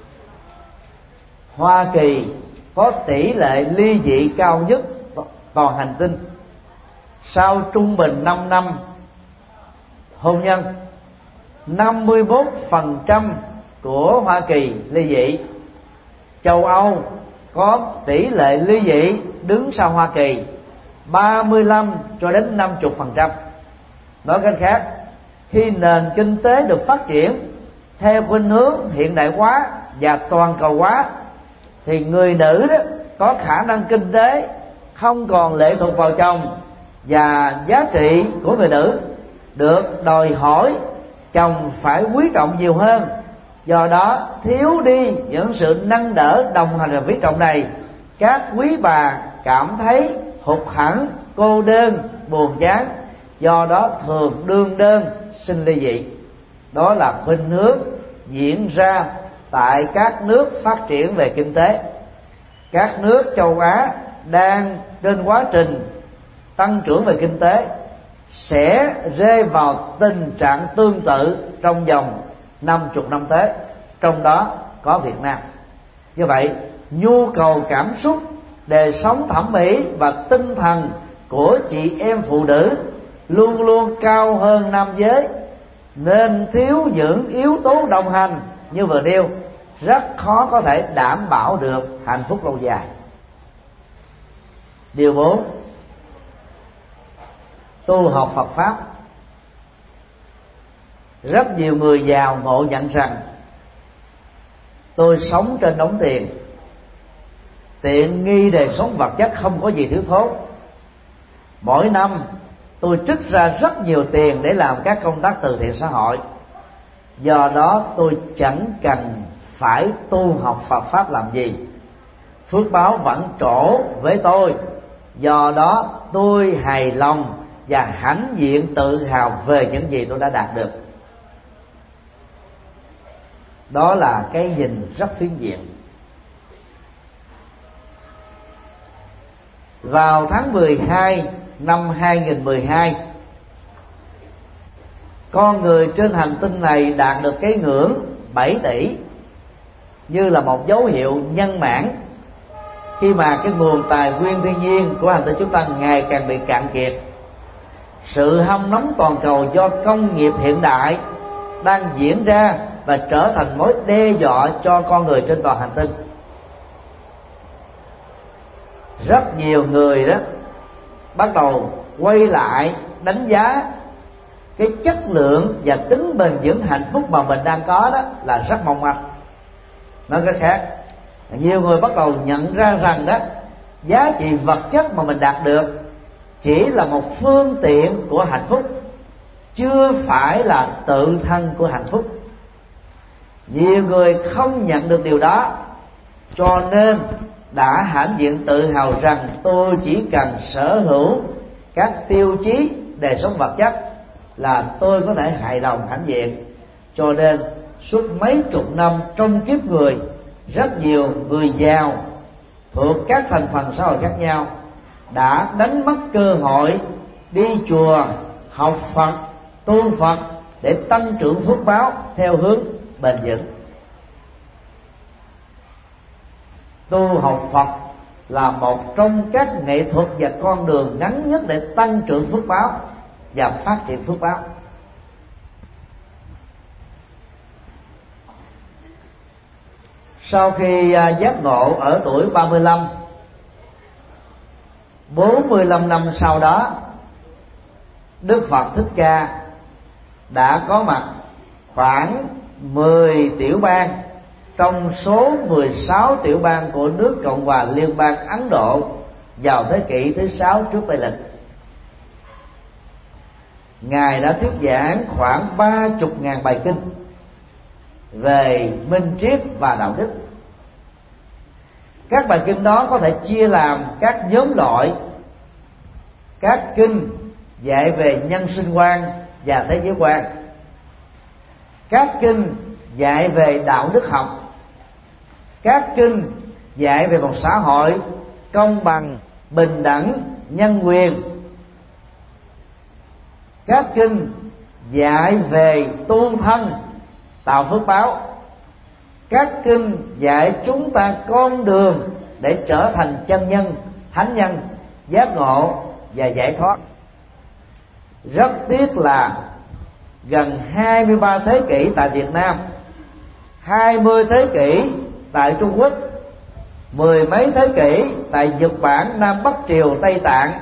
Hoa Kỳ có tỷ lệ ly dị cao nhất toàn hành tinh. Sau trung bình năm năm hôn nhân, năm mươi mốt phần trăm của Hoa Kỳ ly dị. Châu Âu có tỷ lệ ly dị đứng sau Hoa Kỳ ba mươi lăm cho đến năm mươi phần trăm. Nói cách khác, khi nền kinh tế được phát triển theo khuynh hướng hiện đại hóa và toàn cầu hóa thì người nữ đó có khả năng kinh tế không còn lệ thuộc vào chồng, và giá trị của người nữ được đòi hỏi chồng phải quý trọng nhiều hơn. Do đó thiếu đi những sự nâng đỡ đồng hành và quý trọng này, các quý bà cảm thấy hụt hẫng, cô đơn, buồn chán, do đó thường đương đơn sinh ly dị. Đó là khuynh hướng diễn ra tại các nước phát triển về kinh tế. Các nước châu Á đang trên quá trình tăng trưởng về kinh tế sẽ rơi vào tình trạng tương tự trong vòng năm mươi năm tới, trong đó có Việt Nam. Như vậy, nhu cầu cảm xúc, đời sống thẩm mỹ và tinh thần của chị em phụ nữ luôn luôn cao hơn nam giới, nên thiếu những yếu tố đồng hành như vừa nêu, rất khó có thể đảm bảo được hạnh phúc lâu dài. Điều bốn, tu học Phật Pháp. Rất nhiều người giàu ngộ nhận rằng tôi sống trên đống tiền, tiện nghi đời sống vật chất không có gì thiếu thốn. Mỗi năm tôi trích ra rất nhiều tiền để làm các công tác từ thiện xã hội, do đó tôi chẳng cần phải tu học Phật Pháp làm gì. Phước báo vẫn trổ với tôi, do đó tôi hài lòng và hãnh diện tự hào về những gì tôi đã đạt được. Đó là cái nhìn rất phiến diện. Vào tháng mười hai năm hai nghìn mười hai, con người trên hành tinh này đạt được cái ngưỡng bảy tỷ, như là một dấu hiệu nhân mãn, khi mà cái nguồn tài nguyên thiên nhiên của hành tinh chúng ta ngày càng bị cạn kiệt. Sự hâm nóng toàn cầu do công nghiệp hiện đại đang diễn ra và trở thành mối đe dọa cho con người trên toàn hành tinh. Rất nhiều người đó bắt đầu quay lại đánh giá cái chất lượng và tính bền vững hạnh phúc mà mình đang có đó là rất mong manh. Nói cách khác, nhiều người bắt đầu nhận ra rằng đó, giá trị vật chất mà mình đạt được chỉ là một phương tiện của hạnh phúc, chưa phải là tự thân của hạnh phúc. Nhiều người không nhận được điều đó, cho nên đã hãnh diện tự hào rằng tôi chỉ cần sở hữu các tiêu chí đời sống vật chất là tôi có thể hài lòng hãnh diện. Cho nên suốt mấy chục năm trong kiếp người, rất nhiều người giàu thuộc các thành phần xã hội khác nhau đã đánh mất cơ hội đi chùa học Phật, tu Phật để tăng trưởng phước báo theo hướng bền vững. tu học Phật là một trong các nghệ thuật và con đường ngắn nhất để tăng trưởng phước báo và phát triển phước báo. Sau khi giác ngộ ở tuổi ba mươi lăm, bốn mươi lăm năm sau đó, Đức Phật Thích Ca đã có mặt khoảng mười tiểu bang trong số mười sáu tiểu bang của nước Cộng hòa Liên bang Ấn Độ vào thế kỷ thứ sáu trước Tây lịch. Ngài đã thuyết giảng khoảng ba chục ngàn bài kinh về minh triết và đạo đức. Các bài kinh đó có thể chia làm các nhóm loại. Các kinh dạy về nhân sinh quan và thế giới quan, các kinh dạy về đạo đức học, các kinh dạy về một xã hội công bằng, bình đẳng, nhân quyền, các kinh dạy về tu thân, tạo phước báo, các kinh dạy chúng ta con đường để trở thành chân nhân, thánh nhân, giác ngộ và giải thoát. Rất tiếc là gần hai mươi ba thế kỷ tại Việt Nam, hai mươi thế kỷ tại Trung Quốc, mười mấy thế kỷ tại Nhật Bản, Nam Bắc Triều, Tây Tạng,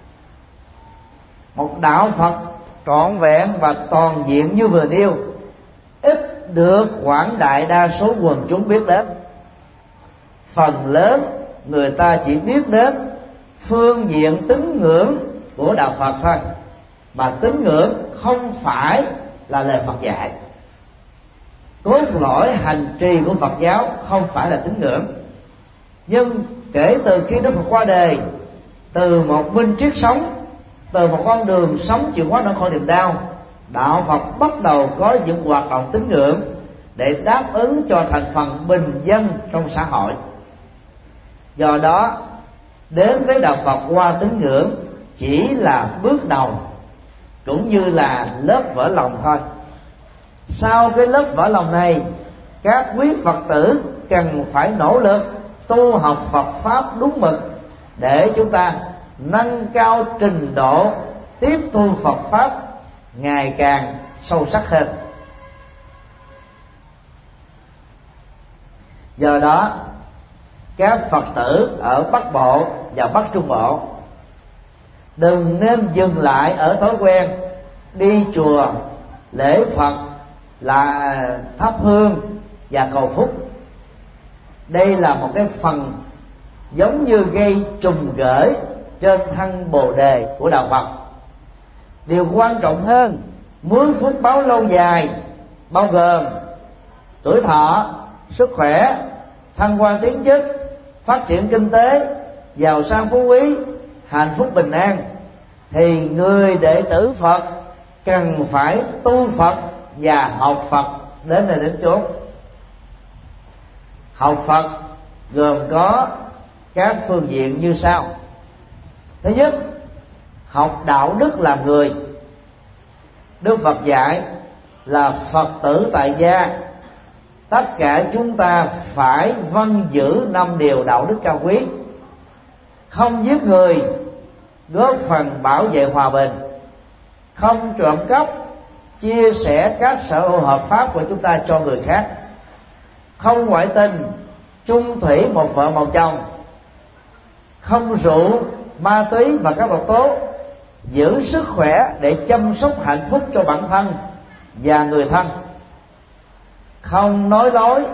một đạo Phật trọn vẹn và toàn diện như vừa nêu ít được quảng đại đa số quần chúng biết đến. Phần lớn người ta chỉ biết đến phương diện tín ngưỡng của đạo Phật thôi, mà tín ngưỡng không phải là lời Phật dạy. Cốt lõi hành trì của Phật giáo không phải là tín ngưỡng. Nhưng kể từ khi Đức Phật qua đời, từ một minh triết sống, từ một con đường sống chịu hóa nỗi khổ niềm đau, đạo Phật bắt đầu có những hoạt động tín ngưỡng để đáp ứng cho thành phần bình dân trong xã hội. Do đó, đến với đạo Phật qua tín ngưỡng chỉ là bước đầu, cũng như là lớp vỡ lòng thôi. Sau cái lớp vỡ lòng này, các quý Phật tử cần phải nỗ lực tu học Phật pháp đúng mực để chúng ta nâng cao trình độ tiếp thu Phật pháp ngày càng sâu sắc hơn. Do đó, các Phật tử ở Bắc Bộ và Bắc Trung Bộ đừng nên dừng lại ở thói quen đi chùa lễ Phật là thắp hương và cầu phúc. Đây là một cái phần giống như gây trùng gởi trên thân bồ đề của đạo Phật. Điều quan trọng hơn, muốn phước báo lâu dài bao gồm tuổi thọ, sức khỏe, thăng quan tiến chức, phát triển kinh tế, giàu sang phú quý, hạnh phúc bình an, thì người đệ tử Phật cần phải tu Phật và học Phật đến nơi đến chốn. Học Phật gồm có các phương diện như sau. Thứ nhất, học đạo đức làm người. Đức Phật dạy là Phật tử tại gia, tất cả chúng ta phải vâng giữ năm điều đạo đức cao quý: không giết người, góp phần bảo vệ hòa bình; không trộm cắp, chia sẻ các sở hữu hợp pháp của chúng ta cho người khác; không ngoại tình, chung thủy một vợ một chồng; không rượu, ma túy và các độc tố; giữ sức khỏe để chăm sóc hạnh phúc cho bản thân và người thân; không nói lối,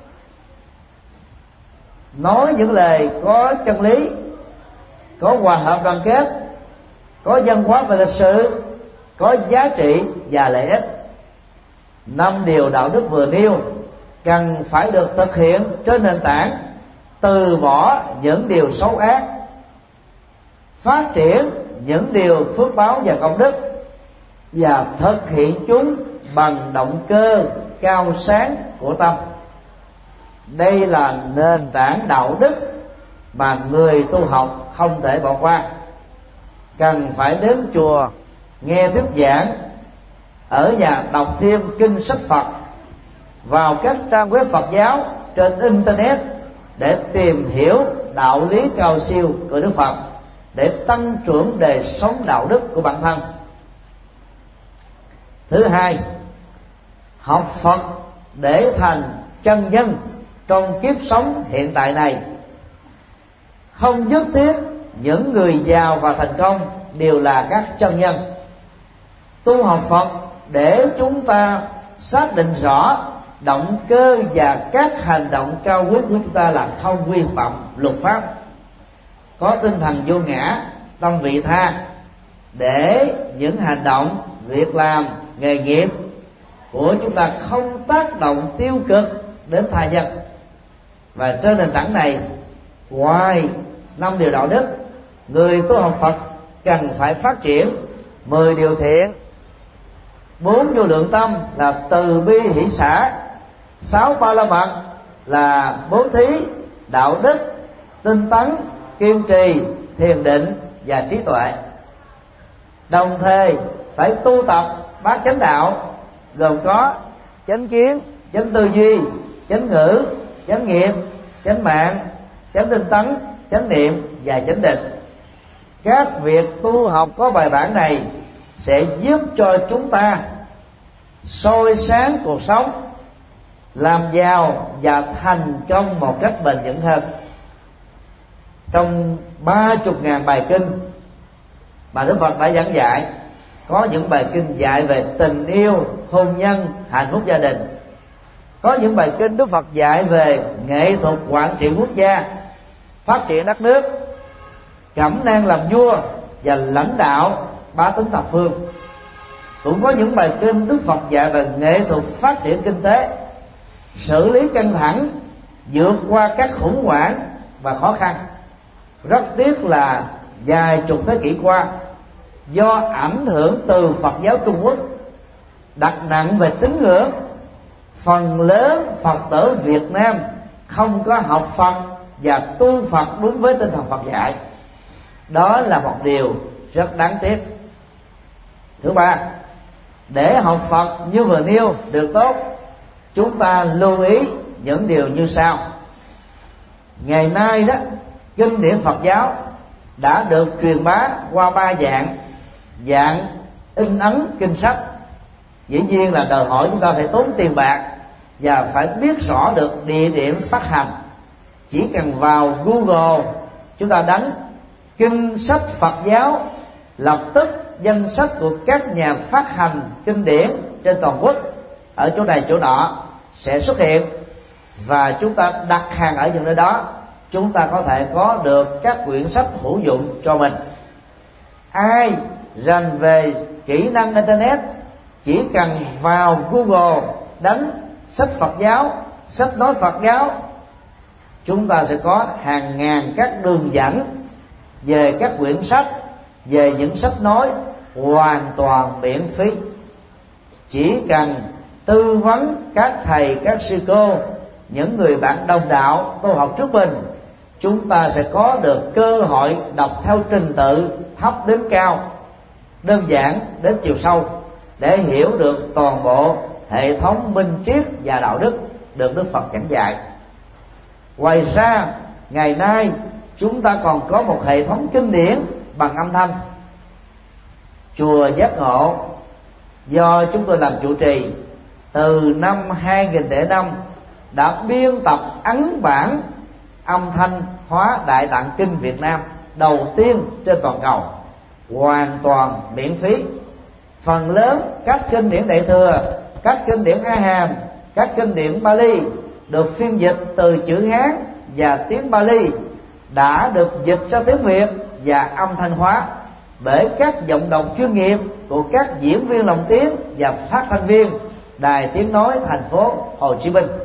nói những lời có chân lý, có hòa hợp đoàn kết, có văn hóa và lịch sử, có giá trị và lợi ích. Năm điều đạo đức vừa nêu cần phải được thực hiện trên nền tảng từ bỏ những điều xấu ác, phát triển những điều phước báo và công đức, và thực hiện chúng bằng động cơ cao sáng của tâm. Đây là nền tảng đạo đức mà người tu học không thể bỏ qua. Cần phải đến chùa nghe thuyết giảng, ở nhà đọc thêm kinh sách Phật, vào các trang web Phật giáo trên internet để tìm hiểu đạo lý cao siêu của Đức Phật, để tăng trưởng đời sống đạo đức của bản thân. Thứ hai, học Phật để thành chân nhân trong kiếp sống hiện tại này. Không nhất thiết những người giàu và thành công đều là các chân nhân. Tu học Phật để chúng ta xác định rõ động cơ và các hành động cao quý của chúng ta là không vi phạm luật pháp, có tinh thần vô ngã, tâm vị tha, để những hành động, việc làm, nghề nghiệp của chúng ta không tác động tiêu cực đến tha nhân. Và trên nền tảng này, ngoài năm điều đạo đức, người tu học Phật cần phải phát triển mười điều thiện, bốn vô lượng tâm là từ bi hỷ xả, sáu ba la mật là bố thí, đạo đức, tinh tấn, kiên trì, thiền định và trí tuệ. Đồng thời phải tu tập bát chánh đạo, gồm có chánh kiến, chánh tư duy, chánh ngữ, chánh nghiệp, chánh mạng, chánh tinh tấn, chánh niệm và chánh định. Các việc tu học có bài bản này sẽ giúp cho chúng ta soi sáng cuộc sống, làm giàu và thành công một cách bền vững hơn. Trong ba chục ngàn bài kinh mà Đức Phật đã giảng dạy, có những bài kinh dạy về tình yêu, hôn nhân, hạnh phúc gia đình. Có những bài kinh Đức Phật dạy về nghệ thuật quản trị quốc gia, phát triển đất nước, cẩm nang làm vua và lãnh đạo bá tính thập phương. Cũng có những bài kinh Đức Phật dạy về nghệ thuật phát triển kinh tế, xử lý căng thẳng, vượt qua các khủng hoảng và khó khăn. Rất tiếc là vài chục thế kỷ qua, do ảnh hưởng từ Phật giáo Trung Quốc đặt nặng về tín ngưỡng, phần lớn Phật tử Việt Nam không có học Phật và tu Phật đúng với tinh thần Phật dạy. Đó là một điều rất đáng tiếc. Thứ ba, để học Phật như vừa nêu được tốt, chúng ta lưu ý những điều như sau. Ngày nay đó, kinh điển Phật giáo đã được truyền bá qua ba dạng: dạng in ấn kinh sách. Dĩ nhiên là đòi hỏi chúng ta phải tốn tiền bạc và phải biết rõ được địa điểm phát hành. Chỉ cần vào Google chúng ta đánh kinh sách Phật giáo, lập tức danh sách của các nhà phát hành kinh điển trên toàn quốc ở chỗ này chỗ nọ sẽ xuất hiện, và chúng ta đặt hàng ở những nơi đó, chúng ta có thể có được các quyển sách hữu dụng cho mình. Ai rành về kỹ năng internet chỉ cần vào Google đánh sách Phật giáo, sách nói Phật giáo, chúng ta sẽ có hàng ngàn các đường dẫn về các quyển sách, về những sách nói hoàn toàn miễn phí. Chỉ cần tư vấn các thầy, các sư cô, những người bạn đồng đạo tu học trước mình, chúng ta sẽ có được cơ hội đọc theo trình tự thấp đến cao, đơn giản đến chiều sâu, để hiểu được toàn bộ hệ thống minh triết và đạo đức được Đức Phật giảng dạy. Ngoài ra, ngày nay chúng ta còn có một hệ thống kinh điển bằng âm thanh. Chùa Giác Ngộ do chúng tôi làm trụ trì từ năm hai nghìn lẻ năm đã biên tập ấn bản âm thanh hóa Đại Tạng Kinh Việt Nam đầu tiên trên toàn cầu, hoàn toàn miễn phí. Phần lớn các kinh điển Đại Thừa, các kinh điển A Hàm, các kinh điển Bali được phiên dịch từ chữ Hán và tiếng Bali đã được dịch ra tiếng Việt và âm thanh hóa bởi các giọng đọc chuyên nghiệp của các diễn viên lồng tiếng và phát thanh viên Đài Tiếng Nói thành phố Hồ Chí Minh.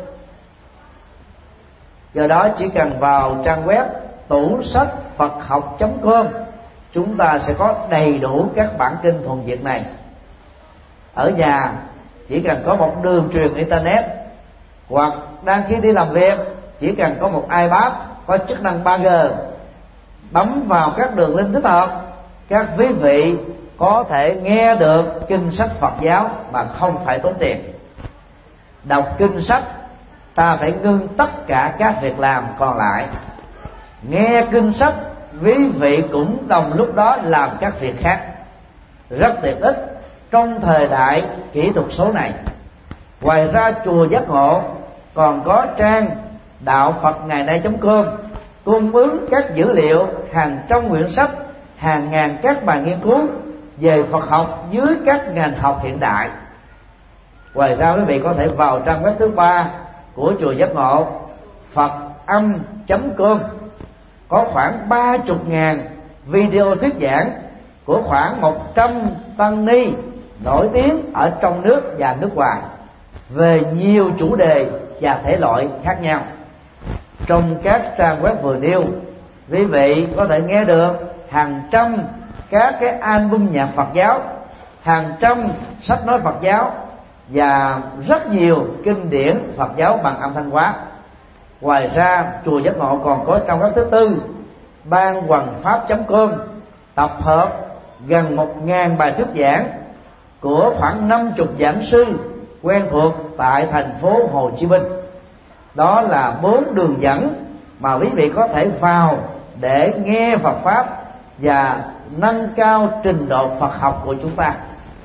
Do đó chỉ cần vào trang web tủ sách Phật học chấm com, chúng ta sẽ có đầy đủ các bản kinh thuần Việt này. Ở nhà chỉ cần có một đường truyền internet, hoặc đang khi đi làm việc chỉ cần có một iPad có chức năng ba G, bấm vào các đường link thích hợp, các quý vị có thể nghe được kinh sách Phật giáo mà không phải tốn tiền. Đọc kinh sách ta phải ngưng tất cả các việc làm còn lại. Nghe kinh sách, quý vị cũng đồng lúc đó làm các việc khác. Rất tiện ích trong thời đại kỹ thuật số này. Ngoài ra, chùa Giác Ngộ còn có trang đạo Phật ngày nay chấm com cung ứng các dữ liệu, hàng trăm quyển sách, hàng ngàn các bài nghiên cứu về Phật học dưới các ngành học hiện đại. Ngoài ra, quý vị có thể vào trang web thứ ba của chùa Giác Ngộ, phật âm chấm com, có khoảng ba mươi ngàn video thuyết giảng của khoảng một trăm tăng ni nổi tiếng ở trong nước và nước ngoài về nhiều chủ đề và thể loại khác nhau. Trong các trang web vừa nêu, quý vị có thể nghe được hàng trăm các cái album nhạc Phật giáo, hàng trăm sách nói Phật giáo và rất nhiều kinh điển Phật giáo bằng âm thanh hóa. Ngoài ra, chùa Giác Ngộ còn có trang web thứ tư, ban hoằng pháp chấm com, tập hợp gần một ngàn bài thuyết giảng của khoảng năm mươi giảng sư quen thuộc tại thành phố Hồ Chí Minh. Đó là bốn đường dẫn mà quý vị có thể vào để nghe Phật pháp và nâng cao trình độ Phật học của chúng ta.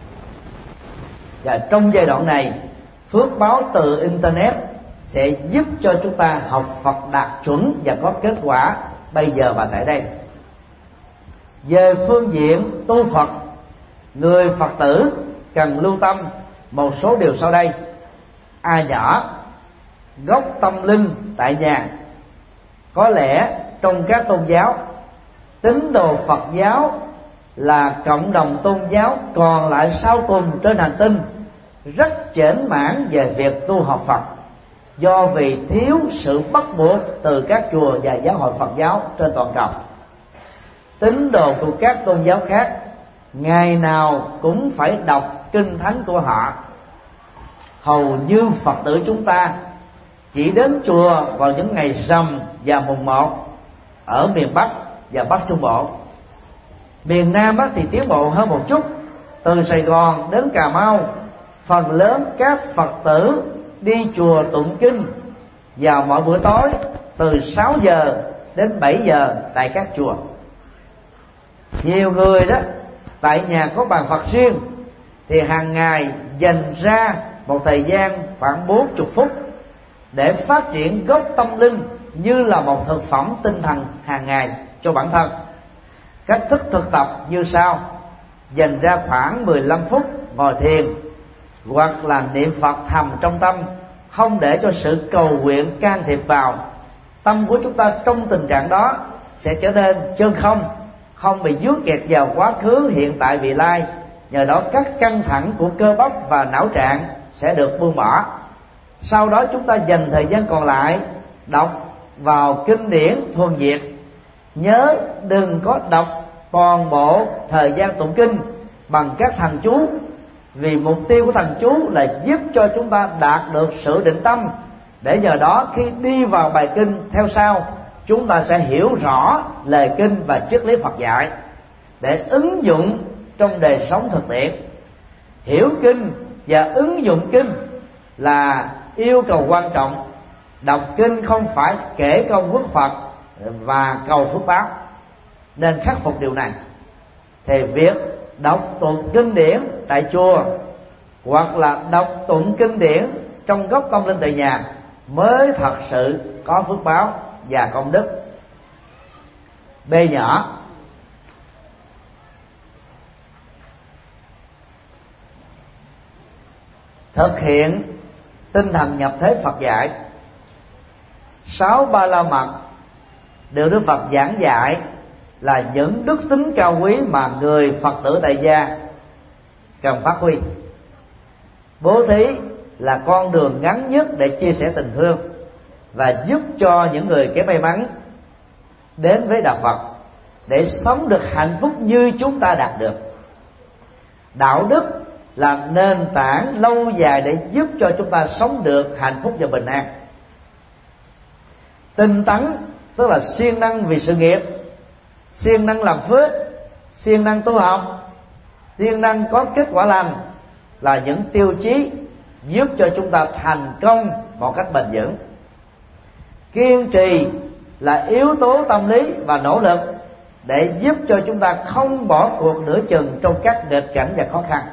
Và trong giai đoạn này, phước báo từ internet sẽ giúp cho chúng ta học Phật đạt chuẩn và có kết quả bây giờ và tại đây. Về phương diện tu Phật, người Phật tử cần lưu tâm một số điều sau đây. A nhỏ, gốc tâm linh tại nhà. Có lẽ trong các tôn giáo, tín đồ Phật giáo là cộng đồng tôn giáo còn lại sau cùng trên hành tinh, rất chểnh mãn về việc tu học Phật, do vì thiếu sự bắt buộc từ các chùa và giáo hội Phật giáo trên toàn cầu. Tín đồ của các tôn giáo khác ngày nào cũng phải đọc kinh thánh của họ. Hầu như Phật tử chúng ta chỉ đến chùa vào những ngày rằm và mùng một ở miền Bắc và Bắc Trung Bộ. Miền Nam thì tiến bộ hơn một chút. Từ Sài Gòn đến Cà Mau, phần lớn các Phật tử đi chùa tụng kinh vào mỗi buổi tối từ sáu giờ đến bảy giờ tại các chùa. Nhiều người đó tại nhà có bàn Phật riêng thì hàng ngày dành ra một thời gian khoảng bốn mươi phút để phát triển gốc tâm linh như là một thực phẩm tinh thần hàng ngày cho bản thân. Cách thức thực tập như sau: dành ra khoảng mười lăm phút ngồi thiền hoặc là niệm Phật thầm trong tâm, không để cho sự cầu nguyện can thiệp vào. Tâm của chúng ta trong tình trạng đó sẽ trở nên chân không, không bị dướng kẹt vào quá khứ, hiện tại, vị lai. Nhờ đó các căng thẳng của cơ bắp và não trạng sẽ được buông bỏ. Sau đó chúng ta dành thời gian còn lại đọc vào kinh điển thuần Việt. Nhớ đừng có đọc toàn bộ thời gian tụng kinh bằng các thần chú, vì mục tiêu của thần chú là giúp cho chúng ta đạt được sự định tâm, để nhờ đó khi đi vào bài kinh theo sau, chúng ta sẽ hiểu rõ lời kinh và triết lý Phật dạy để ứng dụng trong đời sống thực tiễn. Hiểu kinh và ứng dụng kinh là yêu cầu quan trọng. Đọc kinh không phải kể công quốc Phật và cầu phước báo, nên khắc phục điều này. Thì việc đọc tụng kinh điển tại chùa hoặc là đọc tụng kinh điển trong gốc tâm linh tại nhà mới thật sự có phước báo và công đức. B nhỏ, thực hiện tinh thần nhập thế Phật dạy. Sáu ba la mật được Đức Phật giảng dạy là những đức tính cao quý mà người Phật tử tại gia cần phát huy. Bố thí là con đường ngắn nhất để chia sẻ tình thương và giúp cho những người kém may mắn đến với đạo Phật để sống được hạnh phúc như chúng ta đạt được. Đạo đức là nền tảng lâu dài để giúp cho chúng ta sống được hạnh phúc và bình an. Tinh tấn tức là siêng năng vì sự nghiệp, siêng năng làm phước, siêng năng tu học, siêng năng có kết quả lành là những tiêu chí giúp cho chúng ta thành công một cách bền vững. Kiên trì là yếu tố tâm lý và nỗ lực để giúp cho chúng ta không bỏ cuộc nửa chừng trong các nghịch cảnh và khó khăn.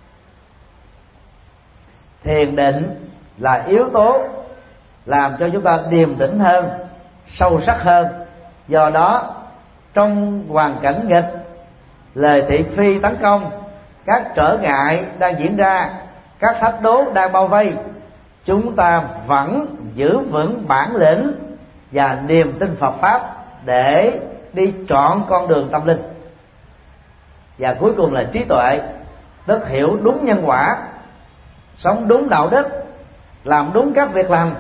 Thiền định là yếu tố làm cho chúng ta điềm tĩnh hơn, sâu sắc hơn. Do đó trong hoàn cảnh nghịch, lời thị phi tấn công, các trở ngại đang diễn ra, các thách đố đang bao vây, chúng ta vẫn giữ vững bản lĩnh và niềm tin Phật pháp để đi trọn con đường tâm linh. Và cuối cùng là trí tuệ, tức hiểu đúng nhân quả, sống đúng đạo đức, làm đúng các việc làm.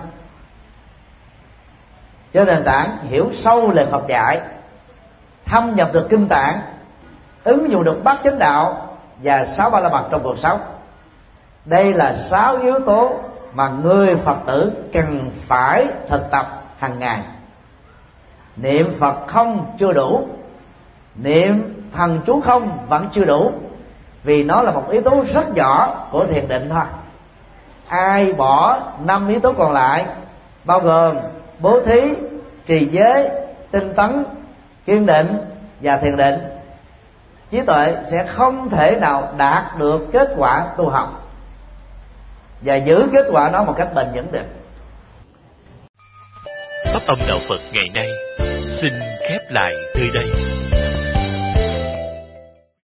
Trên nền tảng hiểu sâu lời Phật dạy, thâm nhập được kinh tạng, ứng dụng được bát chánh đạo và sáu ba la mật trong cuộc sống. Đây là sáu yếu tố mà người Phật tử cần phải thực tập hàng ngày. Niệm Phật không chưa đủ, niệm thần chú không vẫn chưa đủ, vì nó là một yếu tố rất nhỏ của thiền định thôi. Ai bỏ năm yếu tố còn lại, bao gồm bố thí, trì giới, tinh tấn, kiên định và thiền định, trí tuệ sẽ không thể nào đạt được kết quả tu học và giữ kết quả đó một cách bền vững được. Pháp âm đạo Phật ngày nay xin khép lại nơi đây.